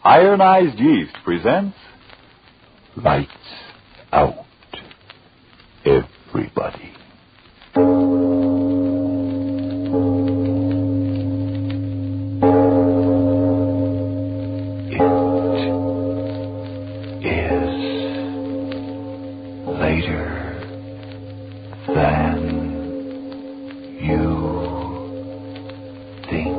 Ironized Yeast presents Lights Out, Everybody. It is later than you think.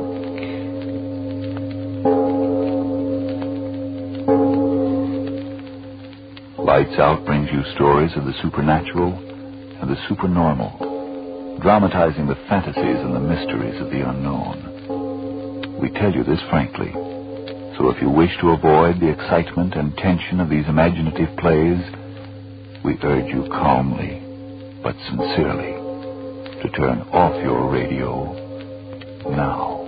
Lights Out brings you stories of the supernatural and the supernormal, dramatizing the fantasies and the mysteries of the unknown. We tell you this frankly, so if you wish to avoid the excitement and tension of these imaginative plays, we urge you calmly but sincerely to turn off your radio now.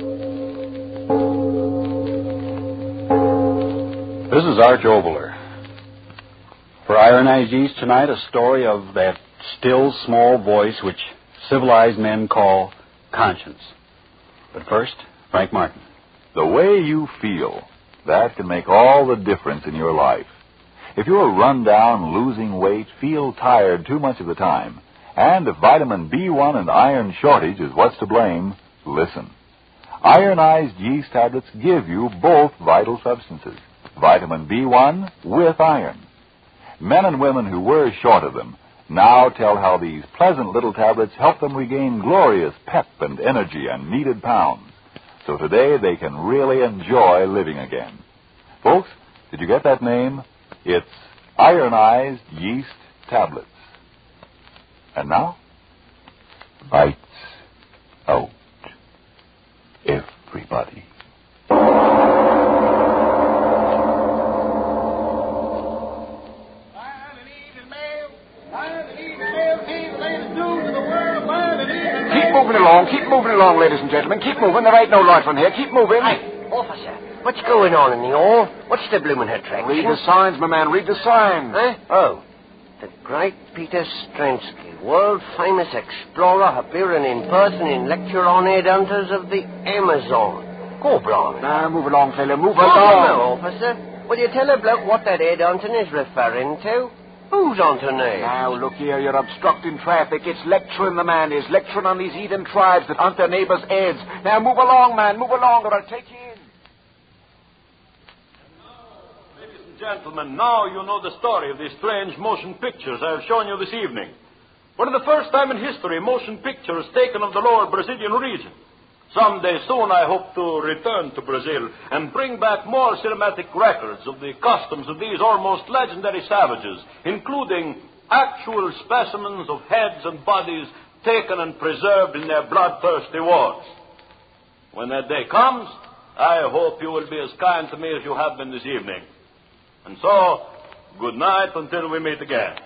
This is Arch Oboler. For Ironized Yeast tonight, a story of that still small voice which civilized men call conscience. But first, Frank Martin. The way you feel, that can make all the difference in your life. If you're run down, losing weight, feel tired too much of the time, and if vitamin B1 and iron shortage is what's to blame, listen. Ironized Yeast tablets give you both vital substances, vitamin B1 with iron. Men and women who were short of them now tell how these pleasant little tablets help them regain glorious pep and energy and needed pounds. So today they can really enjoy living again. Folks, did you get that name? It's Ironized Yeast Tablets. And now, Lights Out, Everybody. Keep moving along, ladies and gentlemen. Keep moving. There ain't no light from here. Keep moving. Hey, officer, what's going on in the hall? What's the bloomin' attraction? Read the signs, my man. Read the signs. Huh? Oh, the great Peter Stransky, world-famous explorer, appearing in person in lecture on headhunters of the Amazon. Go, Blimey. Now, move along, fella. Move Now, along. officer. Will you tell a bloke what that headhunting is referring to? Who's on tonight? Now, look here. You're obstructing traffic. It's lecturing, the man is. Lecturing on these heathen tribes that hunt their neighbors' heads. Now, move along, man. Move along, or I'll take you in. Ladies and gentlemen, now you know the story of these strange motion pictures I have shown you this evening. For the first time in history, motion pictures taken of the lower Brazilian region. Someday soon I hope to return to Brazil and bring back more cinematic records of the customs of these almost legendary savages, including actual specimens of heads and bodies taken and preserved in their bloodthirsty wars. When that day comes, I hope you will be as kind to me as you have been this evening. And so, good night until we meet again.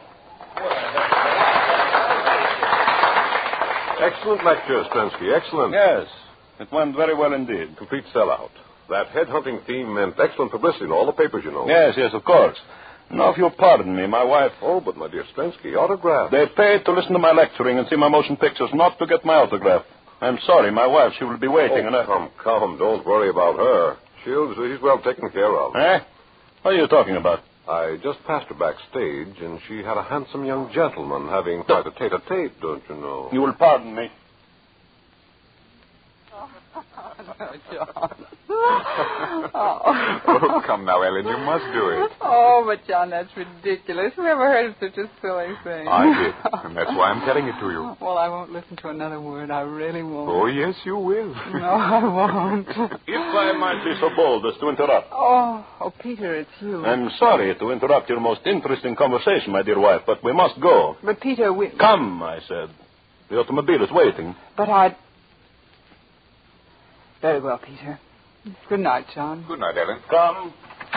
Excellent lecture, Stransky. Excellent. Yes, it went very well indeed. Complete sellout. That headhunting theme meant excellent publicity in all the papers, you know. Yes, of course. Now, if you'll pardon me, my wife... Oh, but my dear Stransky, autograph. They paid to listen to my lecturing and see my motion pictures, not to get my autograph. I'm sorry, my wife, she will be waiting. Come, don't worry about her. She's well taken care of. Eh? What are you talking about? I just passed her backstage, and she had a handsome young gentleman having quite a tete-a-tete, don't you know? You will pardon me. John. Oh, come now, Ellen, you must do it. Oh, but John, that's ridiculous. Who ever heard of such a silly thing? I did, and that's why I'm telling it to you. Well, I won't listen to another word. I really won't. Oh, yes, you will. No, I won't. If I might be so bold as to interrupt. Oh, Peter, it's you. I'm sorry to interrupt your most interesting conversation, my dear wife, but we must go. But, Peter, we... Come, I said. The automobile is waiting. But I'd... Very well, Peter. Good night, John. Good night, Ellen. Come.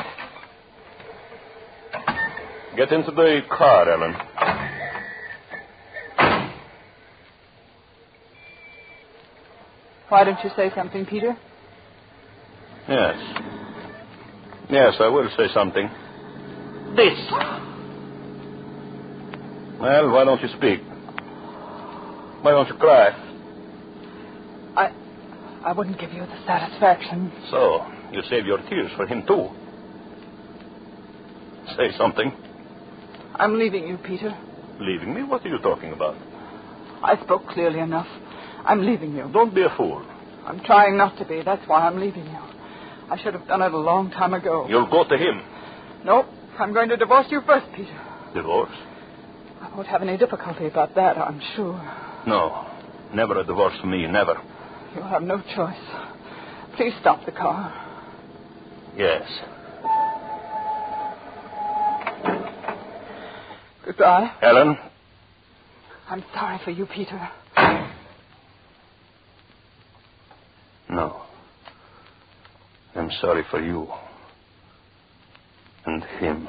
Get into the car, Ellen. Why don't you say something, Peter? Yes. Yes, I will say something. This. Well, why don't you speak? Why don't you cry? I wouldn't give you the satisfaction. So, You save your tears for him, too. Say something. I'm leaving you, Peter. Leaving me? What are you talking about? I spoke clearly enough. I'm leaving you. Don't be a fool. I'm trying not to be. That's why I'm leaving you. I should have done it a long time ago. You'll go to him. No, I'm going to divorce you first, Peter. Divorce? I won't have any difficulty about that, I'm sure. No. Never a divorce for me. Never. You'll have no choice. Please stop the car. Yes. Goodbye. Ellen? I'm sorry for you, Peter. No. I'm sorry for you. And him.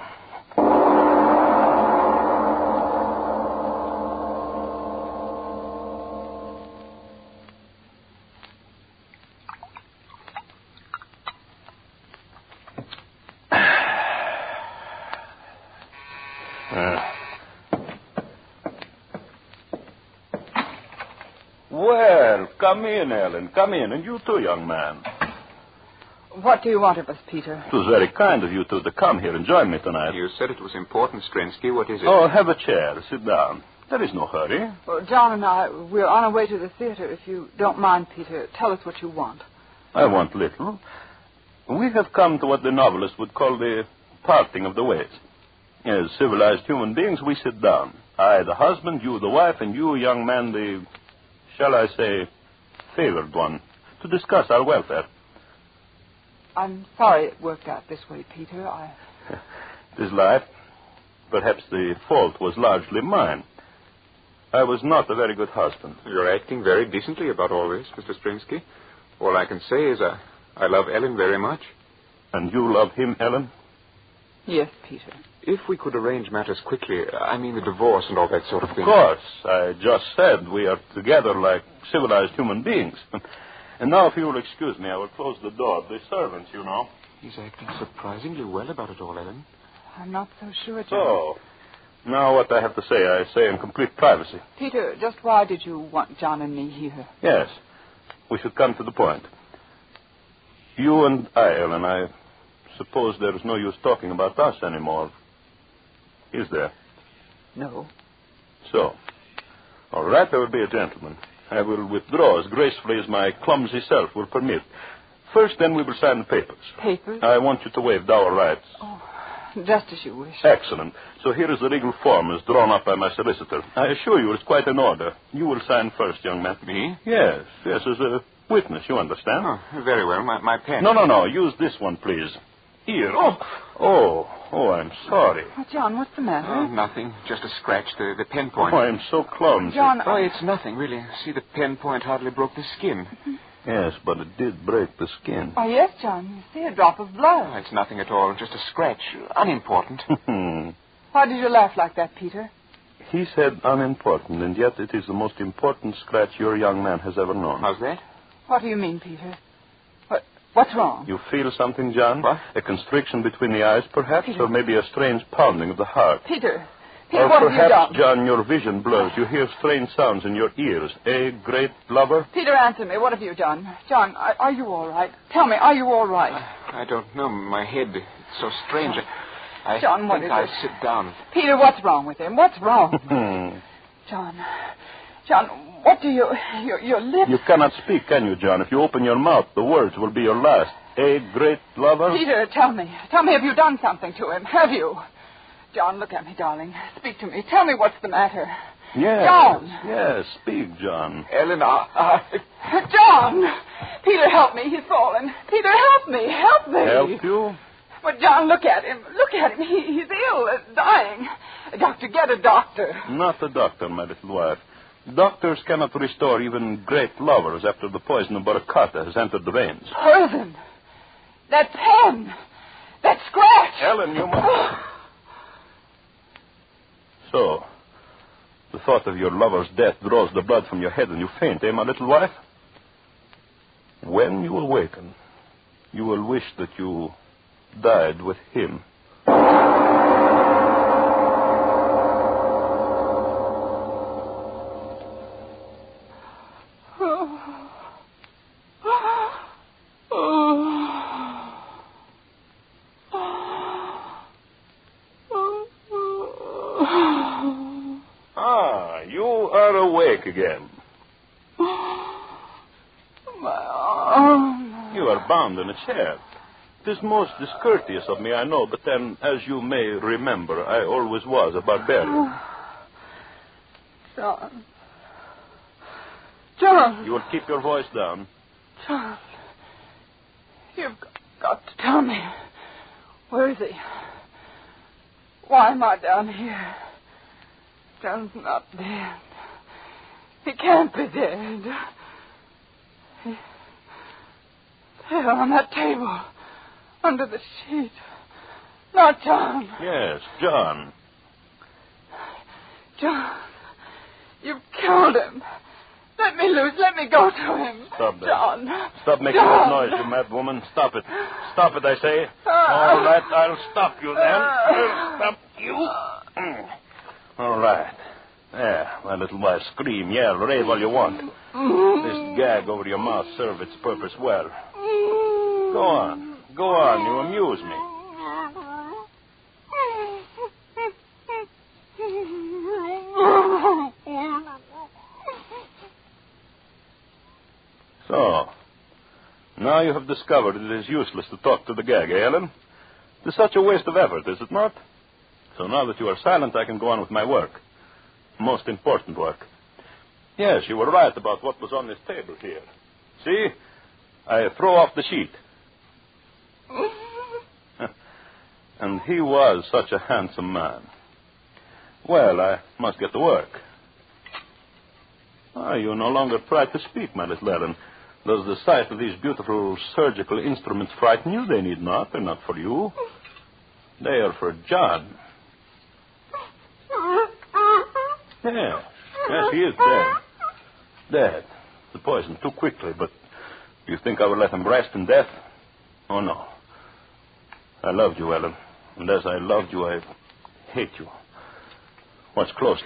Well, come in, Ellen. Come in. And you too, young man. What do you want of us, Peter? It was very kind of you two to come here and join me tonight. You said it was important, Strensky. What is it? Oh, have a chair. Sit down. There is no hurry. Well, John and I, we're on our way to the theater. If you don't mind, Peter, tell us what you want. I want little. We have come to what the novelist would call the parting of the ways. As civilized human beings, we sit down. I, the husband, you, the wife, and you, young man, the, shall I say, favored one, to discuss our welfare. I'm sorry it worked out this way, Peter. It is life. Perhaps the fault was largely mine. I was not a very good husband. You're acting very decently about all this, Mr. Strinsky. All I can say is I love Ellen very much. And you love him, Ellen? Yes, Peter. If we could arrange matters quickly, I mean the divorce and all that sort of thing. Of course. I just said we are together like civilized human beings. And now, if you will excuse me, I will close the door. The servants, you know. He's acting surprisingly well about it all, Ellen. I'm not so sure, John. So, now what I have to say, I say in complete privacy. Peter, just why did you want John and me here? Yes. We should come to the point. You and I, Ellen, I suppose there is no use talking about us anymore. Is there? No. So, all right, I will be a gentleman. I will withdraw as gracefully as my clumsy self will permit. First, then, we will sign the papers. Papers? I want you to waive dower rights. Oh, just as you wish. Excellent. So here is the legal form as drawn up by my solicitor. I assure you it's quite in order. You will sign first, young man. Me? Yes, as a witness, you understand? Oh, very well. My pen. No. Use this one, please. Here. Oh, I'm sorry. Oh, John, what's the matter? Oh, nothing. Just a scratch. The pen point. Oh, I'm so clumsy. John, Oh, it's nothing, really. See, the pen point hardly broke the skin. Yes, but it did break the skin. Oh, yes, John. You see a drop of blood. Oh, it's nothing at all. Just a scratch. Unimportant. Why did you laugh like that, Peter? He said unimportant, and yet it is the most important scratch your young man has ever known. How's that? What do you mean, Peter? What's wrong? You feel something, John? What? A constriction between the eyes, perhaps? Peter. Or maybe a strange pounding of the heart? Peter, Or what have you perhaps, done? John, your vision blurs. You hear strange sounds in your ears. A great lover? Peter, answer me. What have you done? John, are you all right? Tell me, are you all right? I don't know. My head, it's so strange. I John, what think is I'll it? sit down. Peter, what's wrong with him? What's wrong? John, what do your lips... You cannot speak, can you, John? If you open your mouth, the words will be your last. A great lover? Peter, tell me. Tell me, have you done something to him? Have you? John, look at me, darling. Speak to me. Tell me what's the matter. Yes. John. Yes, speak, John. Ellen, John! Peter, help me. He's fallen. Peter, help me. Help me. Help you? But, John, look at him. Look at him. He's ill, dying. Doctor, get a doctor. Not a doctor, my little wife. Doctors cannot restore even great lovers after the poison of Baracata has entered the veins. Poison. That pen. That scratch. Ellen, you must... So, the thought of your lover's death draws the blood from your head and you faint, my little wife? When you awaken, you will wish that you died with him. are awake again. My arm. You are bound in a chair. It is most discourteous of me, I know, but then, as you may remember, I always was a barbarian. John. John. You will keep your voice down. John. You've got to tell me. Where is he? Why am I down here? John's not dead. He can't be dead. There on that table. Under the sheet. Not John. Yes, John. John. You've killed him. Let me loose. Let me go to him. Stop that. John. Stop making that noise, you mad woman. Stop it. Stop it, I say. All right, I'll stop you then. I'll stop you. All right. There, my little wife. Scream, yell, rave all you want. This gag over your mouth served its purpose well. Go on. Go on. You amuse me. So, now you have discovered it is useless to talk to the gag, eh, Ellen? It is such a waste of effort, is it not? So now that you are silent, I can go on with my work. Most important work. Yes, you were right about what was on this table here. See? I throw off the sheet. And he was such a handsome man. Well, I must get to work. You no longer try to speak, my little Ellen. Does the sight of these beautiful surgical instruments frighten you? They need not. They're not for you. They are for John. Yes, he is dead. Dead. The poison too quickly, but do you think I would let him rest in death? Oh, no. I loved you, Ellen. And as I loved you, I hate you. Watch closely.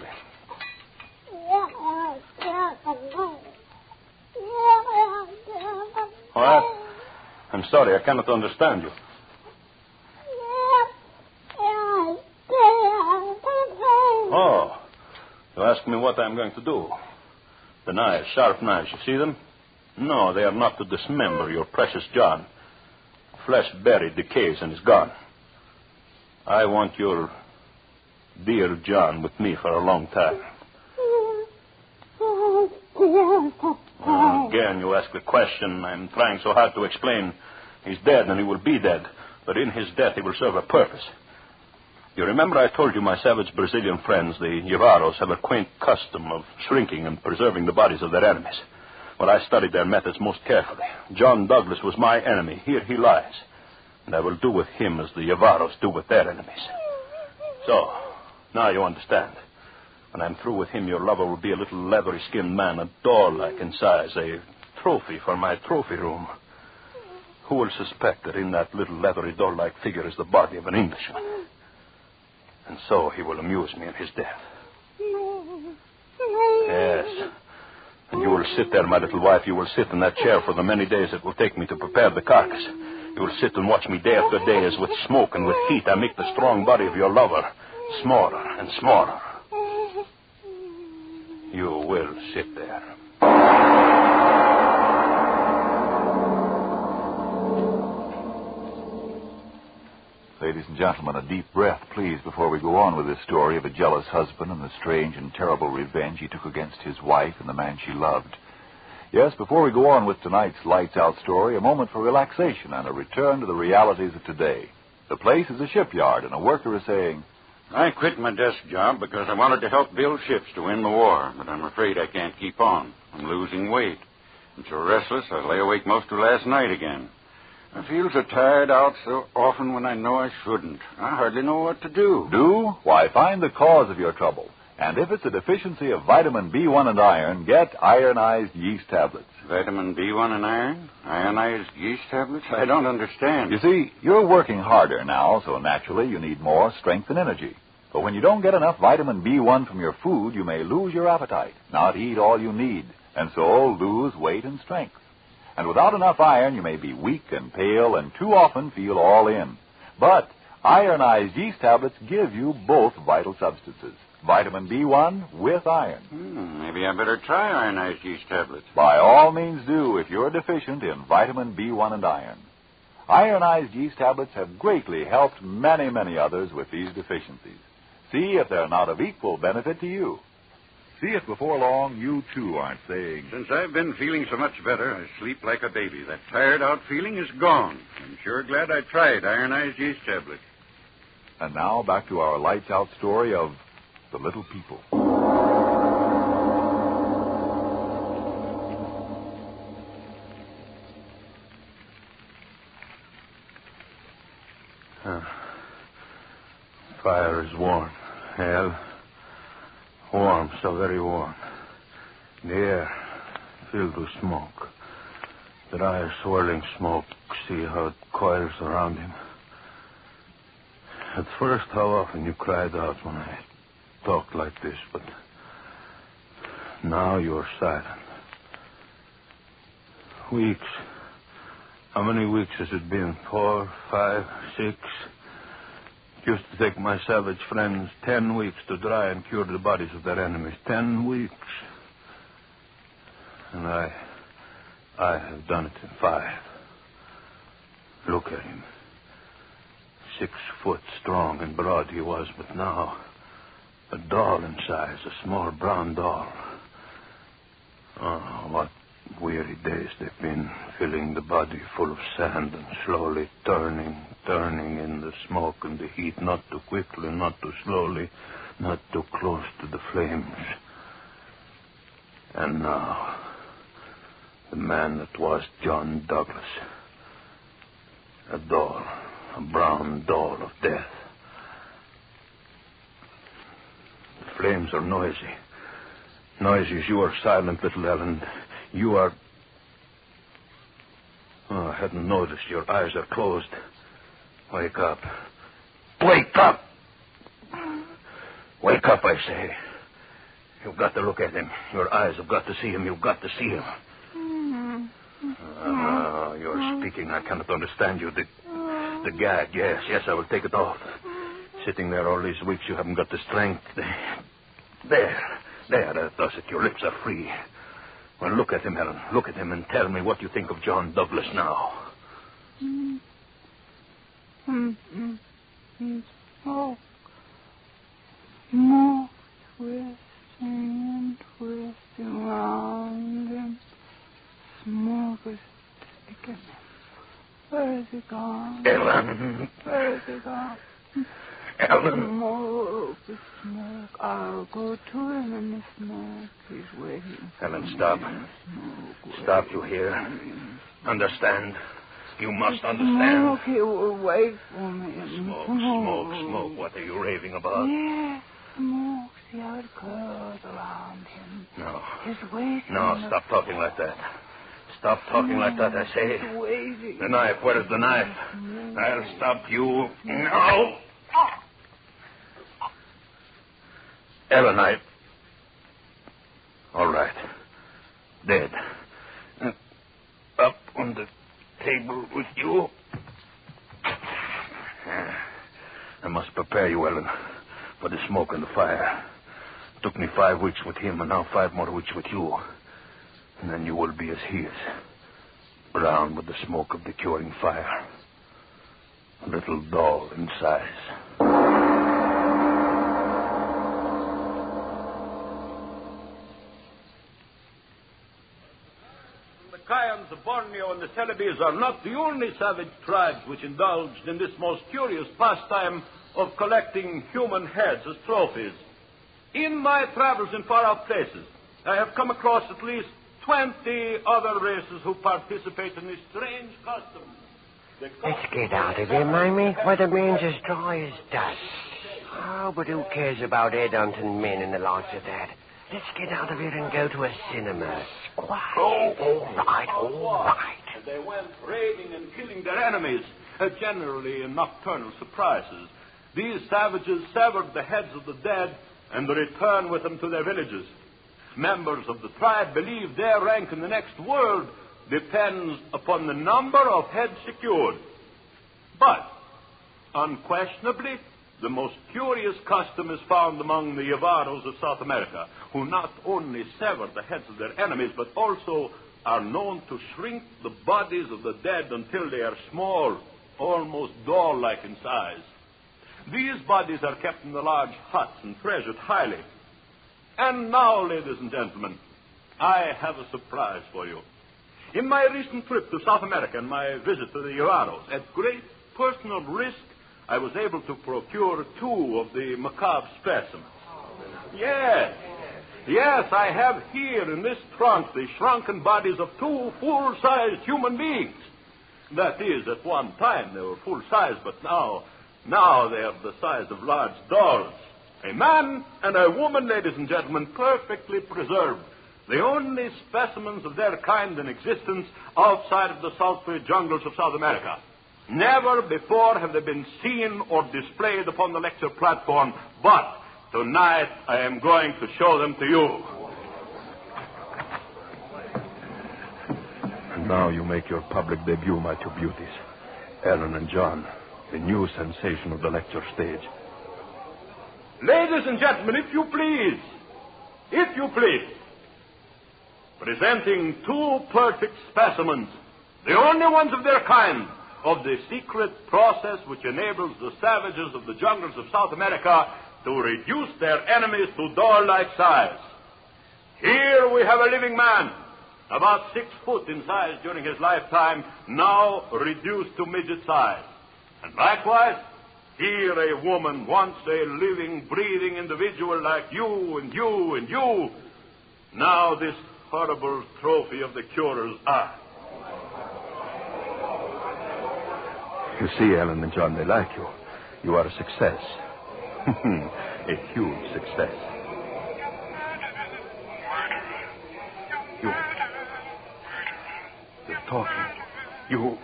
What? I'm sorry, I cannot understand you. Oh, you ask me what I'm going to do. The knives, sharp knives, you see them? No, they are not to dismember your precious John. Flesh buried, decays, and is gone. I want your dear John with me for a long time. Again, you ask the question. I'm trying so hard to explain. He's dead, and he will be dead. But in his death, he will serve a purpose. You remember I told you my savage Brazilian friends, the Javaros, have a quaint custom of shrinking and preserving the bodies of their enemies. Well, I studied their methods most carefully. John Douglas was my enemy. Here he lies. And I will do with him as the Javaros do with their enemies. So, now you understand. When I'm through with him, your lover will be a little leathery-skinned man, a doll-like in size, a trophy for my trophy room. Who will suspect that in that little leathery doll-like figure is the body of an Englishman? And so he will amuse me in his death. Yes. And you will sit there, my little wife. You will sit in that chair for the many days it will take me to prepare the carcass. You will sit and watch me day after day as with smoke and with heat I make the strong body of your lover smaller and smaller. You will sit there. Ladies and gentlemen, a deep breath, please, before we go on with this story of a jealous husband and the strange and terrible revenge he took against his wife and the man she loved. Yes, before we go on with tonight's lights-out story, a moment for relaxation and a return to the realities of today. The place is a shipyard, and a worker is saying, I quit my desk job because I wanted to help build ships to win the war, but I'm afraid I can't keep on. I'm losing weight. I'm so restless I lay awake most of last night again. I feel so tired out so often when I know I shouldn't. I hardly know what to do. Do? Why, find the cause of your trouble. And if it's a deficiency of vitamin B1 and iron, get ironized yeast tablets. Vitamin B1 and iron? Ionized yeast tablets? I don't understand. You see, you're working harder now, so naturally you need more strength and energy. But when you don't get enough vitamin B1 from your food, you may lose your appetite, not eat all you need, and so lose weight and strength. And without enough iron, you may be weak and pale and too often feel all in. But ironized yeast tablets give you both vital substances, vitamin B1 with iron. Maybe I better try ironized yeast tablets. By all means do if you're deficient in vitamin B1 and iron. Ironized yeast tablets have greatly helped many, many others with these deficiencies. See if they're not of equal benefit to you. See if before long you, too, aren't saying... Since I've been feeling so much better, I sleep like a baby. That tired-out feeling is gone. I'm sure glad I tried ironized yeast tablets. And now back to our lights-out story of The Little People. Fire is warm. Hell, warm, so very warm. The air filled with smoke. Dry, swirling smoke. See how it coils around him. At first, how often you cried out when I talked like this, but now you're silent. Weeks. How many weeks has it been? 4, 5, 6? It used to take my savage friends 10 weeks to dry and cure the bodies of their enemies. 10 weeks. And I have done it in 5. Look at him. 6 foot strong and broad he was, but now a doll in size, a small brown doll. Oh, what weary days they've been, filling the body full of sand and slowly turning in the smoke and the heat, not too quickly, not too slowly, not too close to the flames. And now, the man that was John Douglas, a doll, a brown doll of death. The flames are noisy. Noisy as you are silent, little Ellen. You are... Oh, I hadn't noticed. Your eyes are closed. Wake up. Wake up! Wake up, I say. You've got to look at him. Your eyes have got to see him. You've got to see him. You're speaking. I cannot understand you. The gag, yes, I will take it off. Sitting there all these weeks, you haven't got the strength. There, that does it. Your lips are free. Well, look at him, Helen. Look at him and tell me what you think of John Douglas now. Smoke. Smoke twisting and twisting around him. Smoke is taking him. Where is he gone? Ellen. Where is he gone? Ellen. Smoke. I'll go to him in the smoke. He's waiting. Ellen, stop. Stop, you hear? Understand. You must understand. Smoke, he will wait for me. Smoke. What are you raving about? Yes, smoke. See how it curls around him. No. He's waiting. No, stop talking like that. Stop talking like that, I say. He's waiting. The knife, where is the knife? I'll stop you. No. Ellen, all right. Dead. Up on the table with you. I must prepare you, Ellen, for the smoke and the fire. It took me 5 weeks with him, and now 5 more weeks with you. And then you will be as he is. Brown with the smoke of the curing fire. A little doll in size. The Kayans of Borneo and the Celebes are not the only savage tribes which indulged in this most curious pastime of collecting human heads as trophies. In my travels in far-off places, I have come across at least 20 other races who participate in this strange custom. Let's get out of here, Mamie. Weatherman's as dry as dust. Oh, but who cares about headhunting men and the likes of that? Let's get out of here and go to a cinema. Quiet. Oh, all right. And they went raiding and killing their enemies, generally in nocturnal surprises. These savages severed the heads of the dead and returned with them to their villages. Members of the tribe believe their rank in the next world depends upon the number of heads secured. But, unquestionably, the most curious custom is found among the Yavaros of South America, who not only sever the heads of their enemies, but also are known to shrink the bodies of the dead until they are small, almost doll-like in size. These bodies are kept in the large huts and treasured highly. And now, ladies and gentlemen, I have a surprise for you. In my recent trip to South America and my visit to the Yavaros, at great personal risk, I was able to procure 2 of the macabre specimens. Yes, I have here in this trunk the shrunken bodies of 2 full-sized human beings. That is, at one time they were full-size, but now they are the size of large dolls. A man and a woman, ladies and gentlemen, perfectly preserved. The only specimens of their kind in existence outside of the sultry jungles of South America. Never before have they been seen or displayed upon the lecture platform, but tonight I am going to show them to you. And now you make your public debut, my 2 beauties. Ellen and John, the new sensation of the lecture stage. Ladies and gentlemen, if you please, presenting 2 perfect specimens, the only ones of their kind, of the secret process which enables the savages of the jungles of South America to reduce their enemies to doll-like size. Here we have a living man, about 6 foot in size during his lifetime, now reduced to midget size. And likewise, here a woman, once a living, breathing individual like you and you and you, now this horrible trophy of the curer's art. You see, Ellen and John, they like you. You are a success. A huge success. You're talking. You...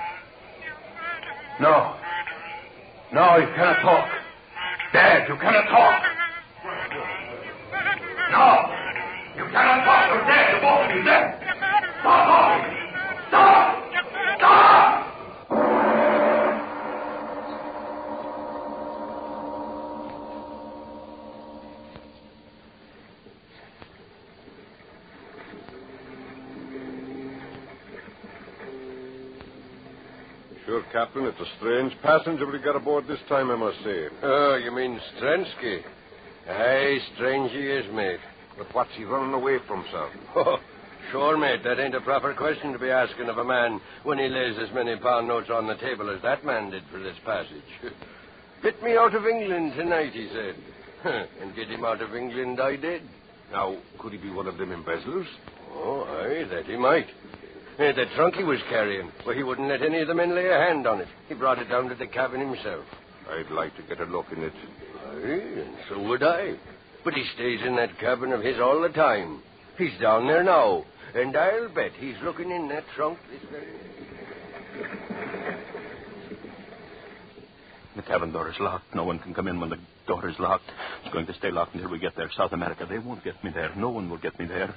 No, you cannot talk. Dad, you cannot talk. No, you cannot talk. You're dead. You're both of you dead. Stop talking. Stop. Sure, Captain, it's a strange passenger we got aboard this time, I must say. Oh, you mean Strensky? Aye, strange he is, mate. But what's he running away from, sir? Oh, sure, mate, that ain't a proper question to be asking of a man when he lays as many pound notes on the table as that man did for this passage. Bit me out of England tonight, he said. And get him out of England I did. Now, could he be one of them embezzlers? Oh, aye, that he might. The trunk he was carrying, well, he wouldn't let any of the men lay a hand on it. He brought it down to the cabin himself. I'd like to get a look in it. Aye, and so would I. But he stays in that cabin of his all the time. He's down there now, and I'll bet he's looking in that trunk this very... The cabin door is locked. No one can come in when the door is locked. It's going to stay locked until we get there. South America, they won't get me there. No one will get me there.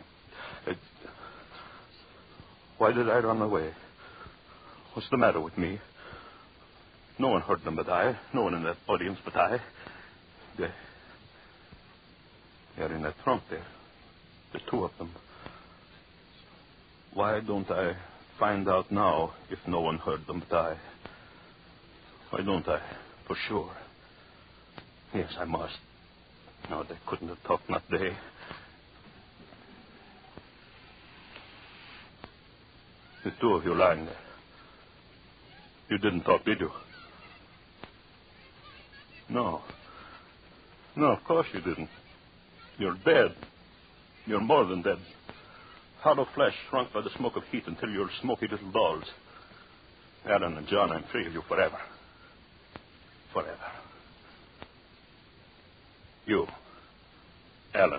Why did I run away? What's the matter with me? No one heard them but I. No one in that audience but I. They're in that trunk there. The 2 of them. Why don't I find out now if no one heard them but I? Why don't I? For sure. Yes, I must. No, they couldn't have talked, not they. The 2 of you lying there. You didn't talk, did you? No. No, of course you didn't. You're dead. You're more than dead. Hollow flesh shrunk by the smoke of heat until you're smoky little dolls. Ellen and John, I'm free of you forever. Forever. You, Ellen.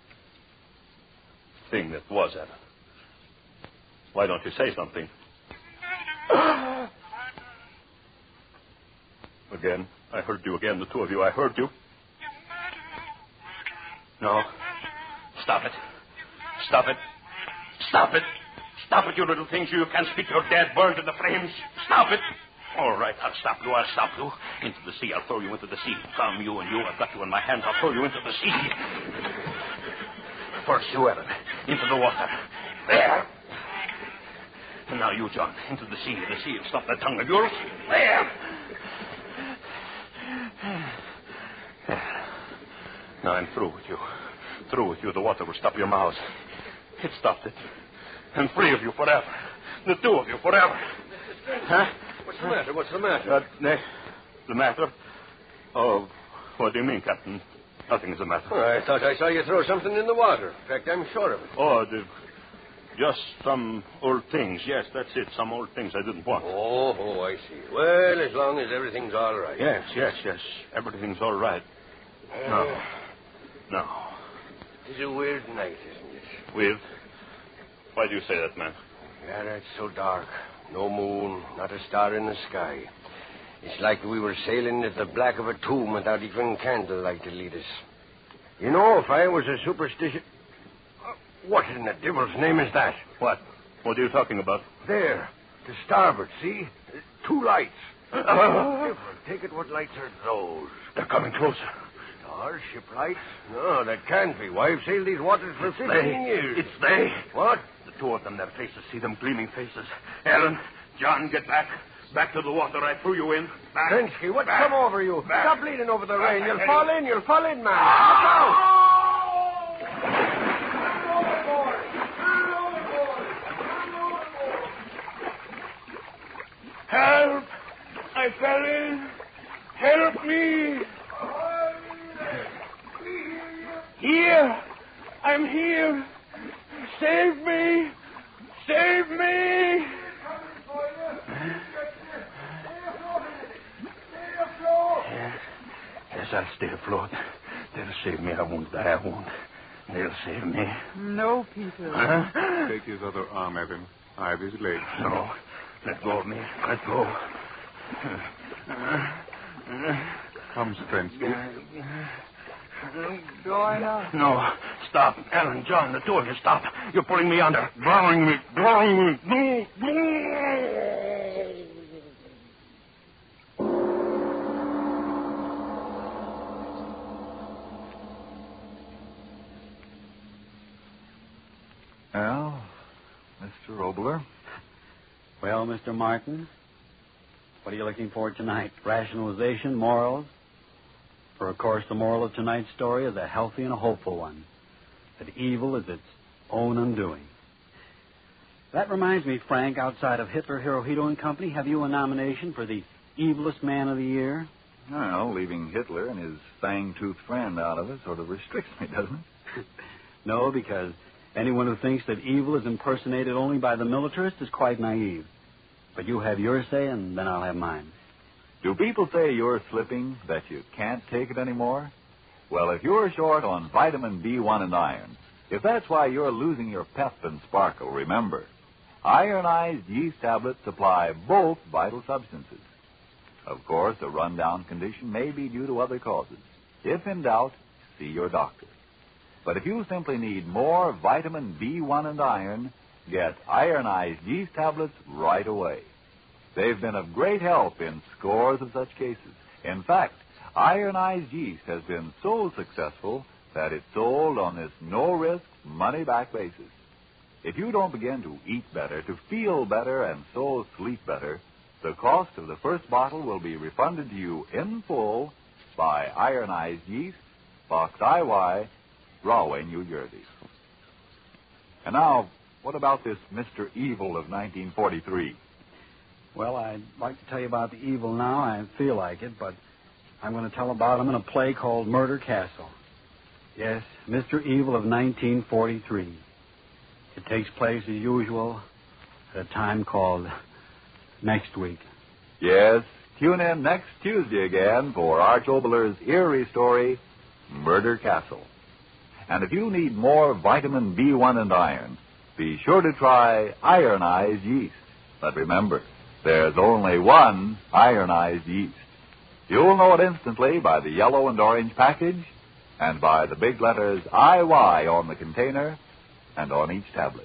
Thing that was Ellen. Why don't you say something? Again. I heard you again, the 2 of you. I heard you. No. Stop it. Stop it. Stop it. Stop it, you little things. You can't speak. You're dead, burned to the flames. Stop it. All right, I'll stop you. Into the sea. I'll throw you into the sea. Come, you and you. I've got you in my hands. I'll throw you into the sea. First you, Ellen. Into the water. There. And now you, John. Into the sea. The sea will stop that tongue of yours. There. Now I'm through with you. Through with you. The water will stop your mouths. It stopped it. And free of you forever. The two of you forever. Huh? What's the matter? What's the matter? The matter? Oh, what do you mean, Captain? Nothing is the matter. Oh, I thought I saw you throw something in the water. In fact, I'm sure of it. Oh, just some old things. Yes, that's it. Some old things I didn't want. Oh, I see. Well, as long as everything's all right. Yes. Everything's all right. No. It's a weird night, isn't it? Weird? Why do you say that, man? Yeah, it's so dark. No moon, not a star in the sky. It's like we were sailing at the black of a tomb without even candlelight to lead us. You know, if I was a superstition... What in the devil's name is that? What? What are you talking about? There, to starboard, see? 2 lights. Take it, what lights are those? They're coming closer. Stars, ship lights? No, that can't be. Why, I've sailed these waters for 15 years. It's they. What? The two of them, their faces. See them gleaming faces. Ellen, John, get back. Back to the water. I threw you in. Back. Prensky, what's back. come over you? Back. Stop bleeding over the rain. You'll fall in, man. Look out. Help! I fell in. Help me. Here. I'm here. Save me. Save me. Yes, I'll stay afloat. They'll save me. I won't die. I won't. They'll save me. No, Peter. Huh? Take his other arm, Evan. I have his leg. No. Let go of me. Let go. Come, Strensky. Going up. No. Stop. Ellen, John, the two of you, stop. You're pulling me under. Drowning me. Well, Mr. Obler. Well, Mr. Martin, what are you looking for tonight? Rationalization, morals? For, of course, the moral of tonight's story is a healthy and a hopeful one, that evil is its own undoing. That reminds me, Frank, outside of Hitler, Hirohito and Company, have you a nomination for the evilest man of the year? Well, leaving Hitler and his fang-toothed friend out of it sort of restricts me, doesn't it? No, because anyone who thinks that evil is impersonated only by the militarist is quite naive. But you have your say, and then I'll have mine. Do people say you're slipping, that you can't take it anymore? Well, if you're short on vitamin B1 and iron, if that's why you're losing your pep and sparkle, remember, ironized yeast tablets supply both vital substances. Of course, a rundown condition may be due to other causes. If in doubt, see your doctor. But if you simply need more vitamin B1 and iron, get ironized yeast tablets right away. They've been of great help in scores of such cases. In fact, ironized yeast has been so successful that it's sold on this no-risk, money-back basis. If you don't begin to eat better, to feel better, and so sleep better, the cost of the first bottle will be refunded to you in full by Ironized Yeast, Box IY, Rahway, New Jersey. And now, what about this Mr. Evil of 1943? Well, I'd like to tell you about the evil now. I feel like it, but I'm going to tell about him in a play called Murder Castle. Yes, Mr. Evil of 1943. It takes place, as usual, at a time called next week. Yes, tune in next Tuesday again for Arch Obler's eerie story, Murder Castle. And if you need more vitamin B1 and iron, be sure to try ironized yeast. But remember, there's only one ironized yeast. You'll know it instantly by the yellow and orange package and by the big letters IY on the container and on each tablet.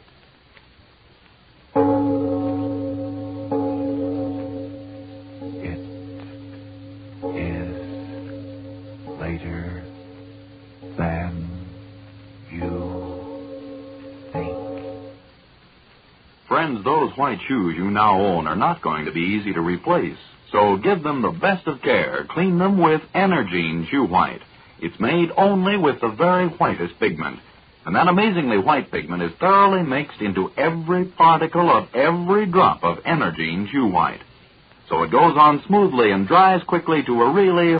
whiter than you think. Friends, those white shoes you now own are not going to be easy to replace. So give them the best of care. Clean them with Energine Shoe White. It's made only with the very whitest pigment. And that amazingly white pigment is thoroughly mixed into every particle of every drop of Energine Shoe White. So it goes on smoothly and dries quickly to a really